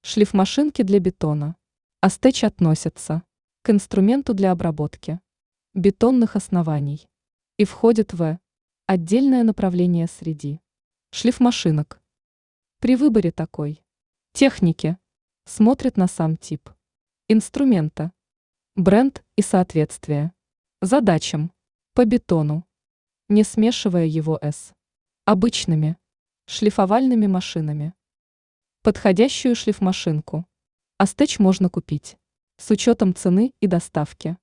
Шлифмашинки для бетона. Астеч относятся к инструменту для обработки бетонных оснований и входит в отдельное направление среди шлифмашинок. При выборе такой техники смотрят на сам тип инструмента, бренд и соответствие задачам по бетону, не смешивая его с обычными шлифовальными машинами. Подходящую шлифмашинку Астеч можно купить с учетом цены и доставки.